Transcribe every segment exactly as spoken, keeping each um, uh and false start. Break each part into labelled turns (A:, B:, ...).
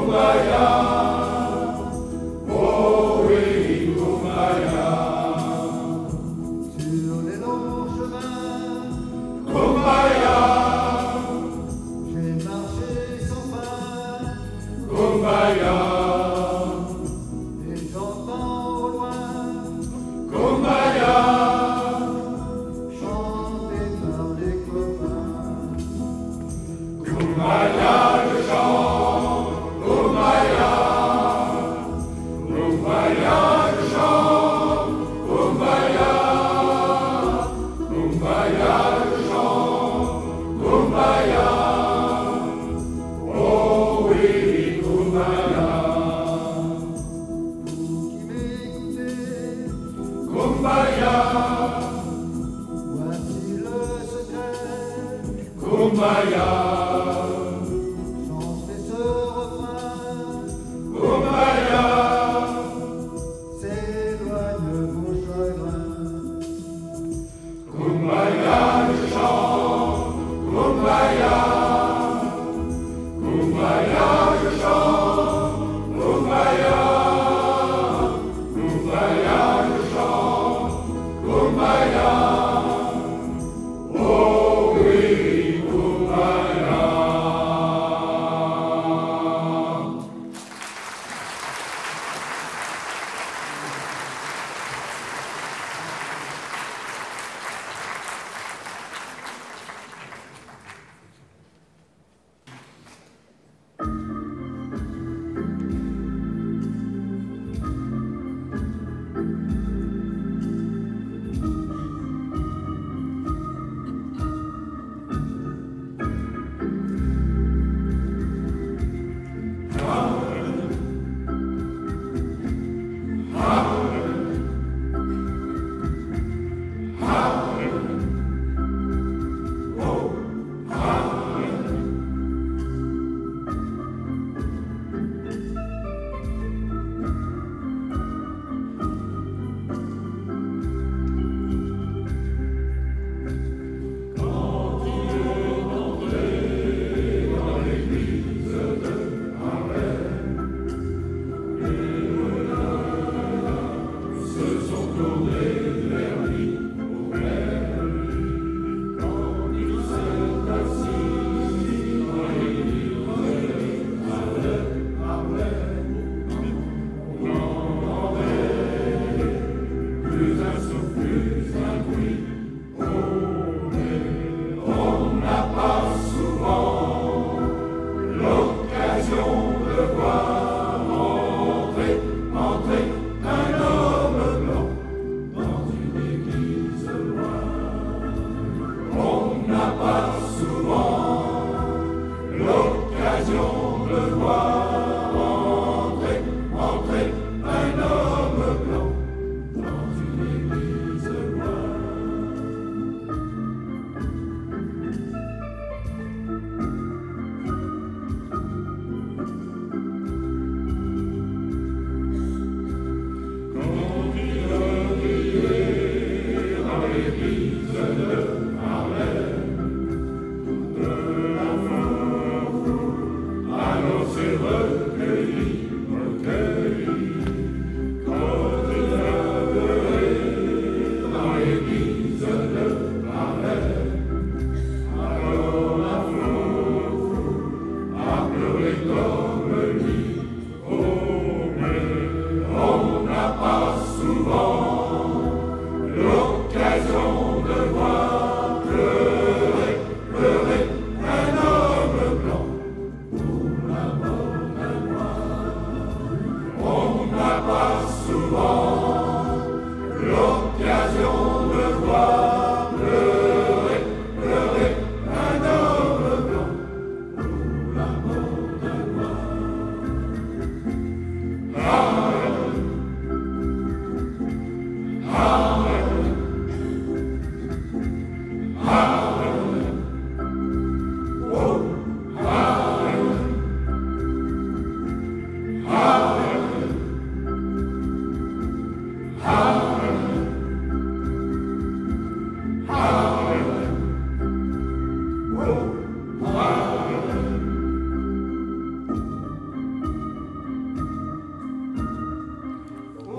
A: Pour la mort d'un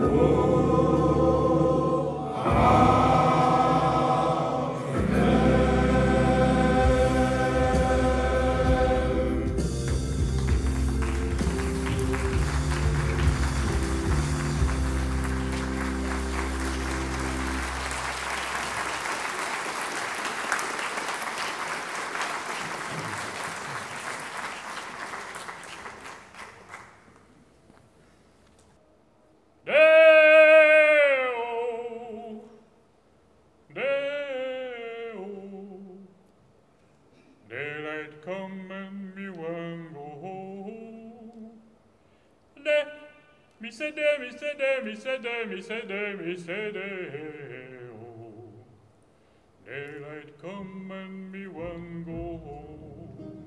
A: Mi sede, mi sede, mi sede, mi sede, mi sede, oh. Daylight come and me one go home.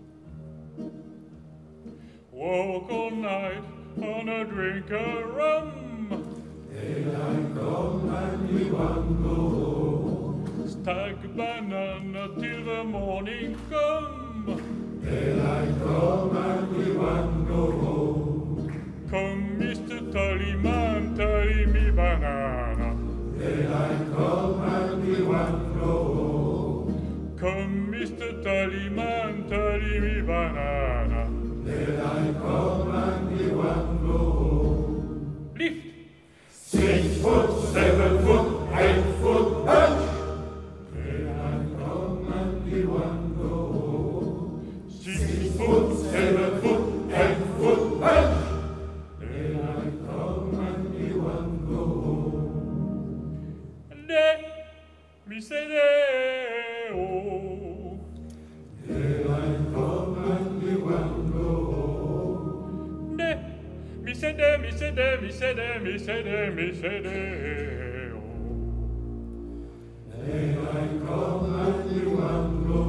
A: Walk all night on a drink of rum.
B: Daylight come and me one go home.
A: Stag banana till the morning come.
B: Daylight come and me one go home.
A: Come, Mister Tallyman, tally me banana.
B: Daylight come and me one go home.
A: Come, Mister Tallyman, tally me banana.
B: Daylight come and me one go home.
A: Lift!
B: Six foot, seven foot, eight foot, punch! Daylight come and me one go home. Six foot, seven foot, eight foot, punch!
A: Mi sede, oh.
B: Daylight come and me one go home.
A: De, mi sede, mi sede, mi sede, mi sede, mi sede, oh.
B: Daylight come and me one go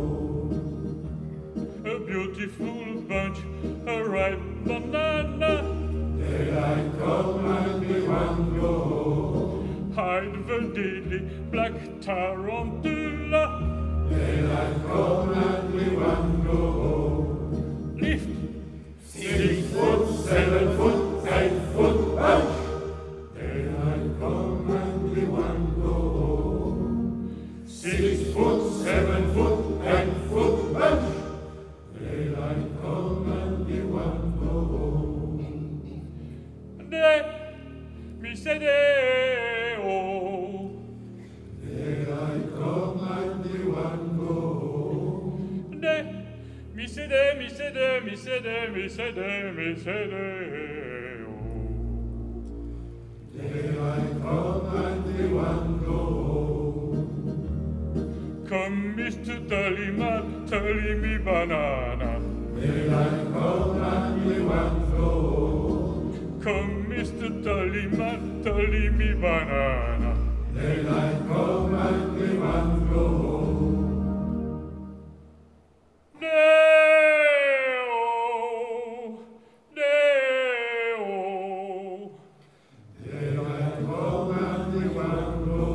B: home.
A: A beautiful bunch, a ripe banana.
B: Daylight come and me one go home.
A: Hide the deadly black tarantula.
B: Daylight come and me one go home.
A: Lift!
B: Six foot, seven foot, eight foot, punch! Daylight come and me one go home. Six foot, seven foot, eight foot, punch! Daylight come and me one go home.
A: De, mi sede, oh.
B: Daylight come and me one go home.
A: De, mi sede, mi sede, mi sede, mi sede, mi sede, oh.
B: Daylight come and me one go home.
A: Come, Mister Tallyman, tally me banana.
B: Daylight come and me one go home.
A: Come, Mister Tallyman, tally me banana.
B: Daylight come and me one go home.
A: De-oh, de-oh.
B: Daylight come and me one go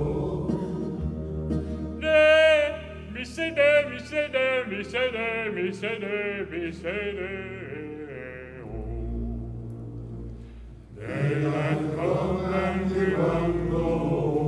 B: home.
A: De, mi sede, mi sede, mi sede, mi sede, mi sede, oh.
B: Daylight come and me one go home.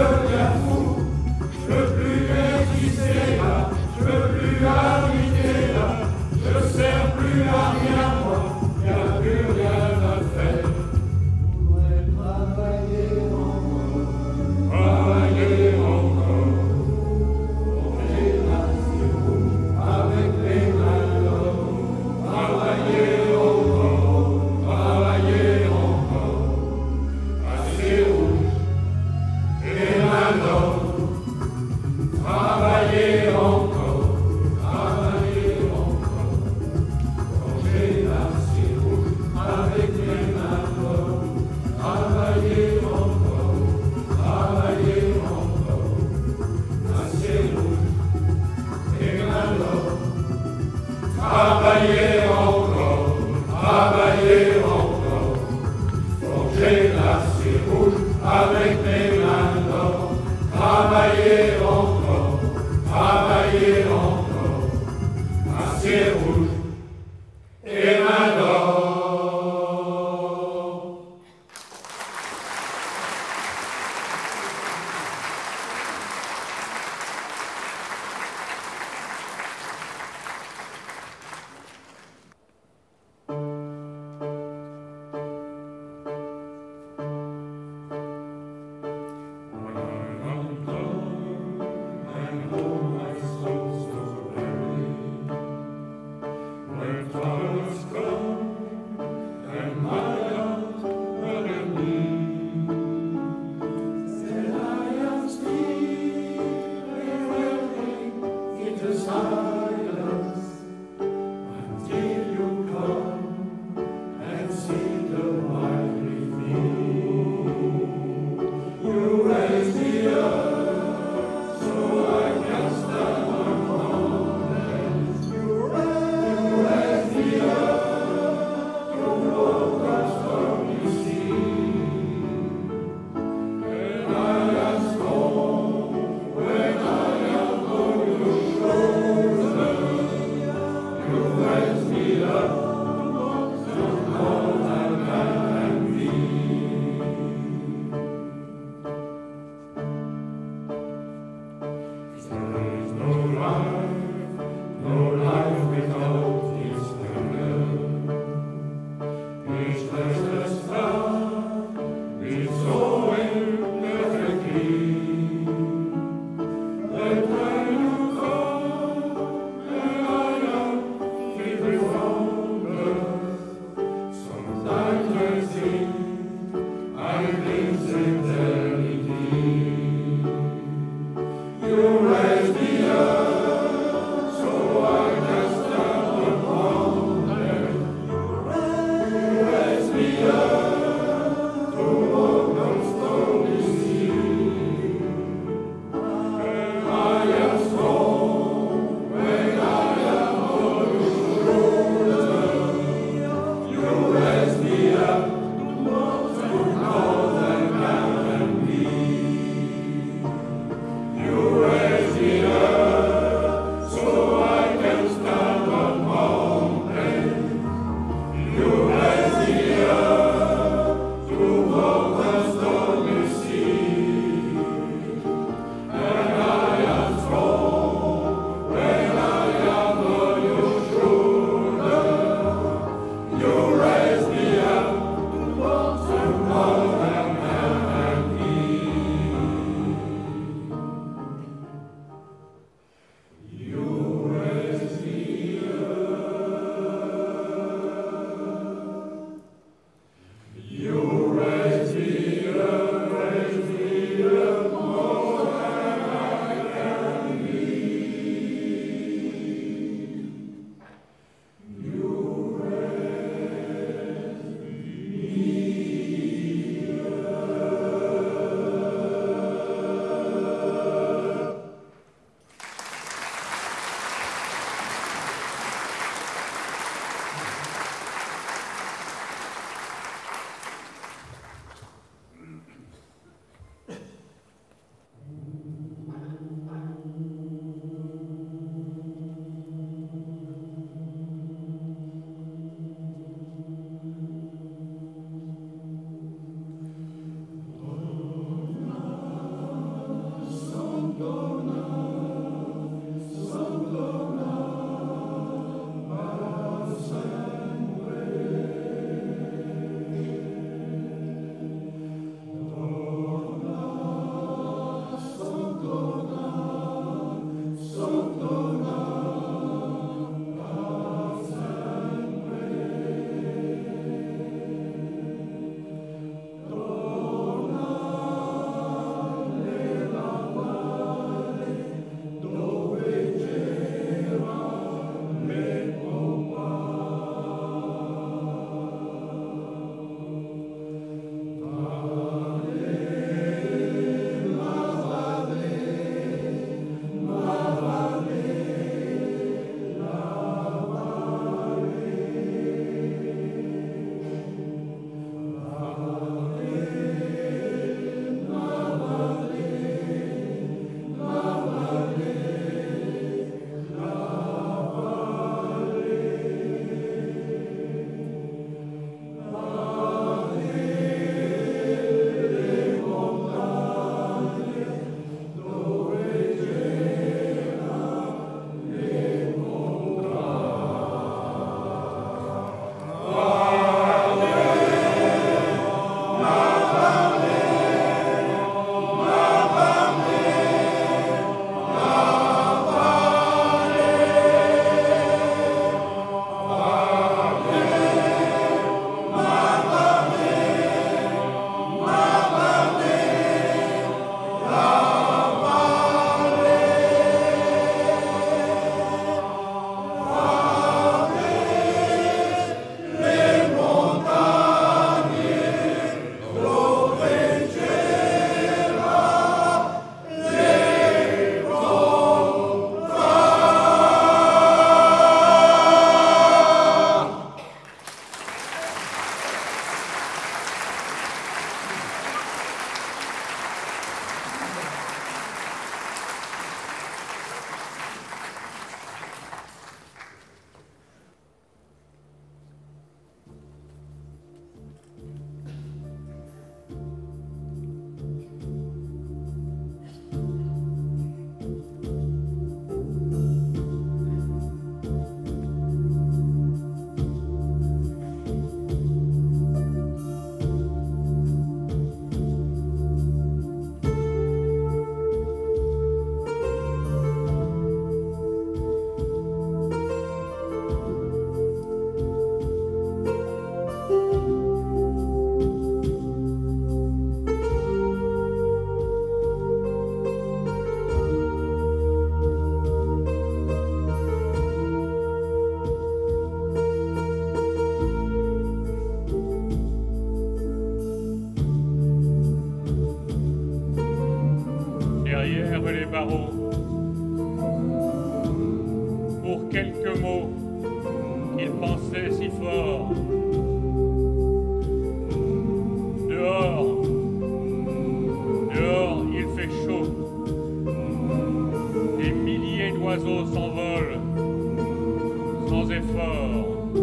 B: deviens fou. Je veux plus exister là, je veux plus habiter là. Je sers plus à rien moi, y a plus rien à faire. Je voudrais travailler encore, travailler encore. J'ai la rouge avec les mains d'or. Travailler encore, travailler encore. Assez rouge et mains d'or. Travailler encore, travailler encore. Quand j'ai la rouge avec les mains d'or. Travailler encore, travailler encore. Assez rouge et mains d'or. Travailler encore, travailler encore. Forger l'acier rouge avec mes mains d'or. Travailler encore, travailler encore. Acier rouge et mains d'or.
A: derrière les barreaux, pour quelques mots qu'il pensait si fort. Dehors, dehors il fait chaud, des milliers d'oiseaux s'envolent sans effort.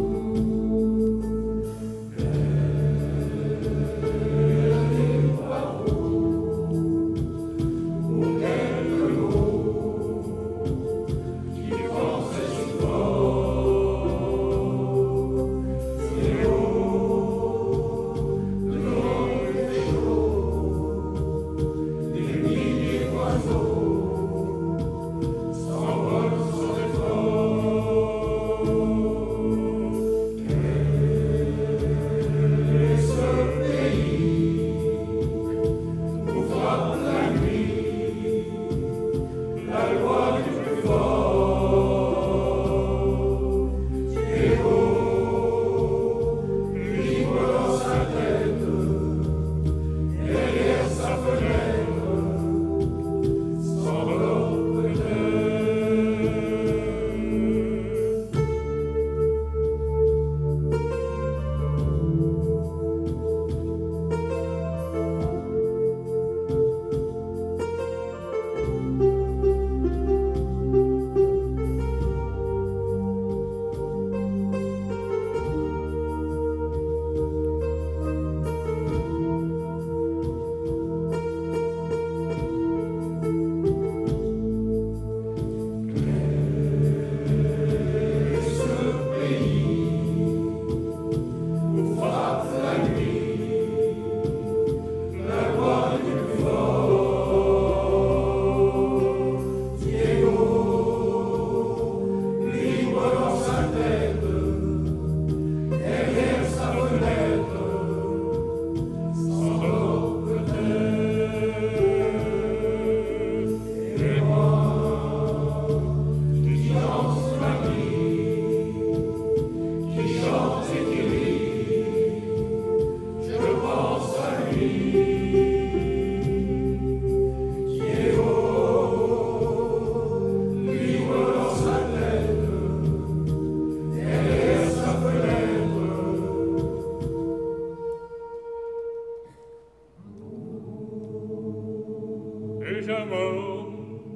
A: Déjà mort,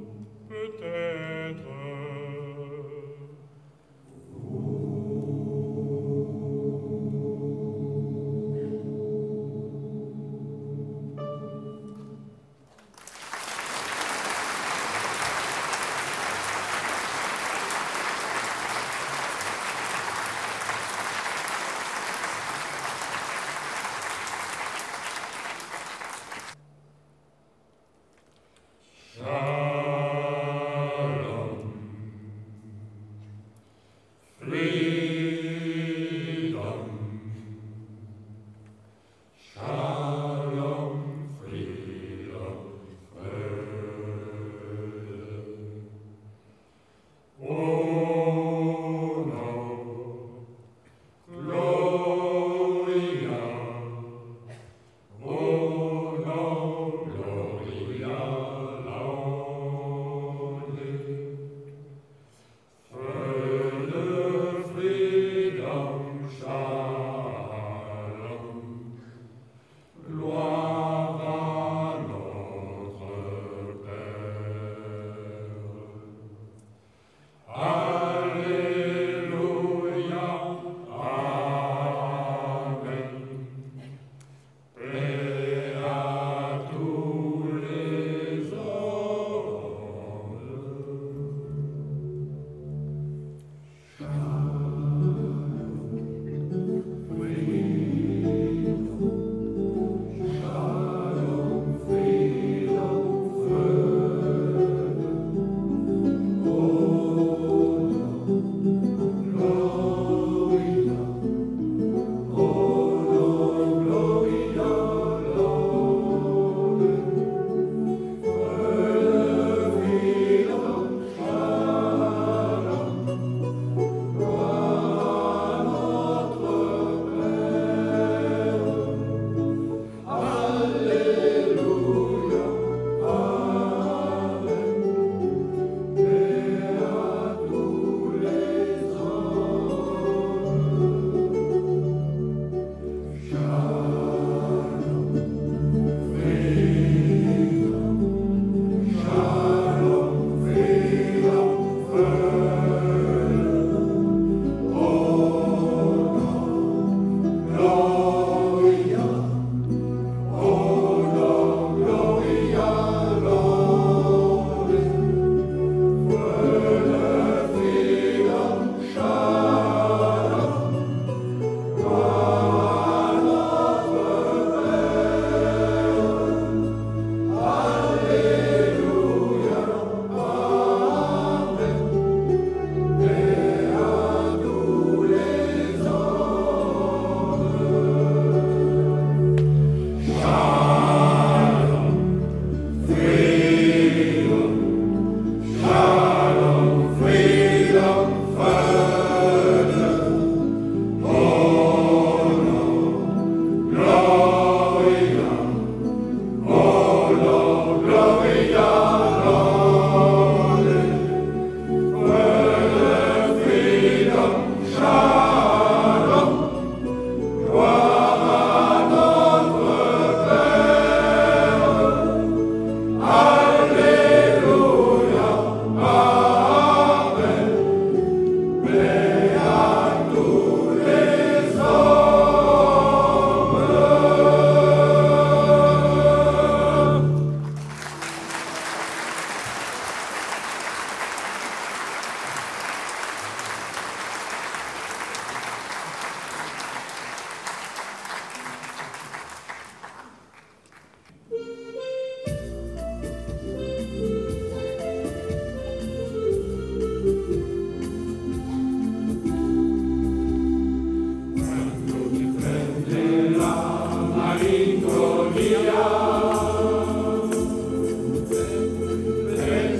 A: peut-être.
B: Ah.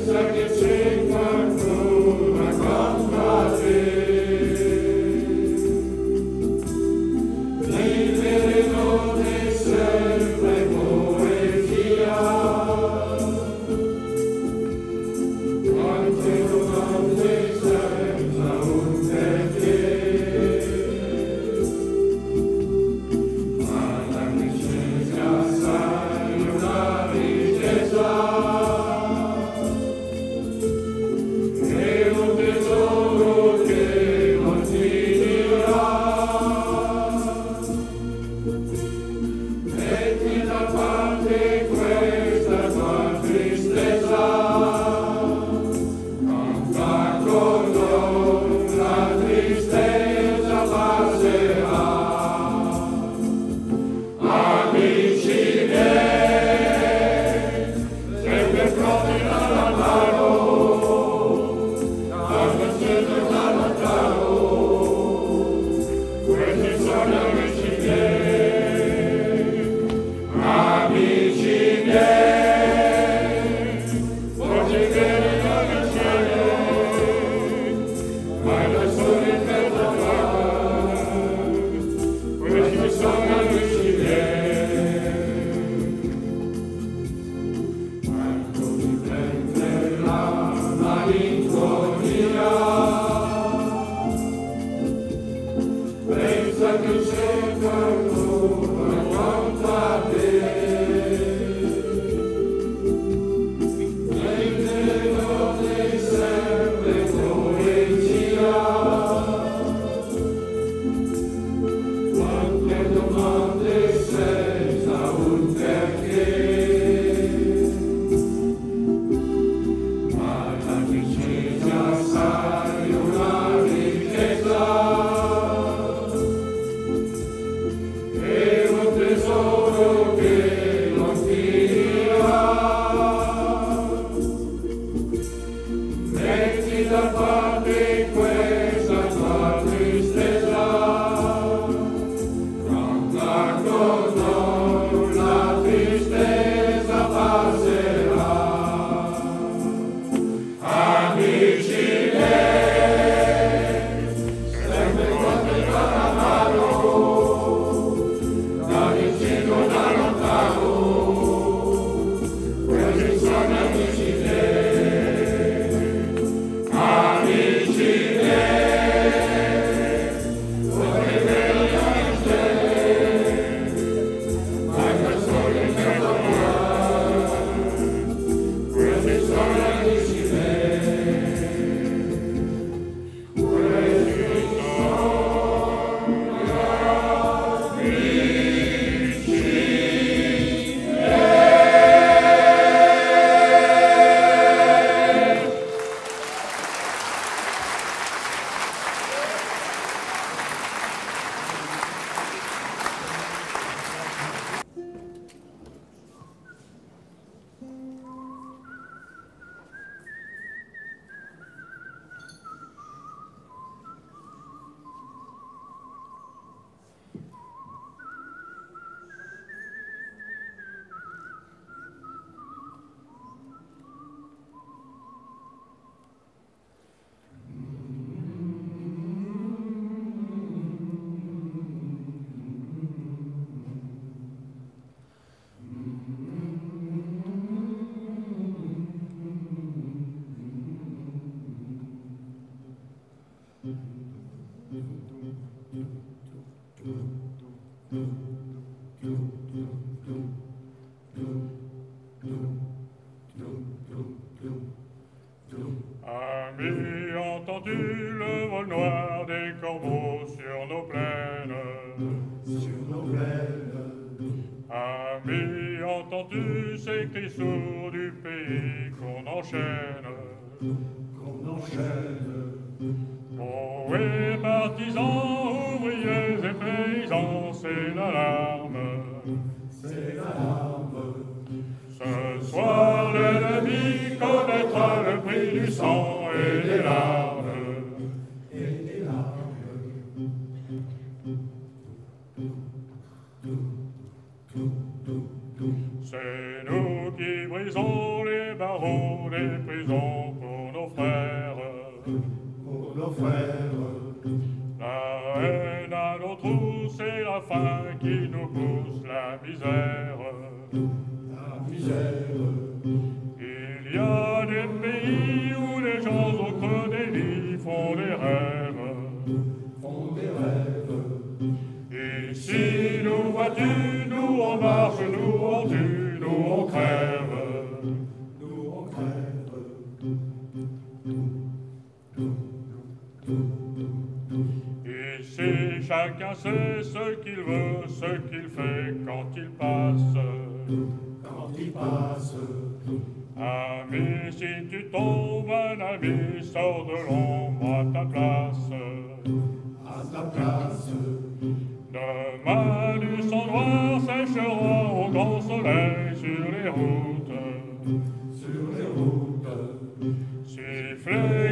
A: Amis, entends-tu le vol noir des corbeaux sur nos plaines?
B: Sur nos plaines.
A: Amis, entends-tu ces cris sourds du pays qu'on enchaîne?
B: Qu'on enchaîne.
A: Oh, et partisans, ouvriers et paysans, c'est l'alarme.
B: C'est l'alarme.
A: Ce soir, l'ennemi connaîtra le prix du sang et des larmes.
B: Et des larmes.
A: C'est nous qui brisons les barreaux des prison pour nos frères.
B: Pour nos frères.
A: La haine à nos trous, c'est la faim qui nous pousse la misère.
B: La misère.
A: Il y a des pays où les gens au creux des lits font des rêves.
B: Font des rêves.
A: Ici, nous vois-tu, nous on marche, nous on tue, nous on crève.
B: Nous on crève.
A: Ici, chacun sait ce qu'il veut, ce qu'il fait quand il passe.
B: Quand il passe.
A: Ami, si tu tombes, un ami, sors de l'ombre à ta place.
B: À ta place.
A: Demain, du sang noir séchera au grand soleil sur les routes.
B: Sur les routes.
A: Sifflez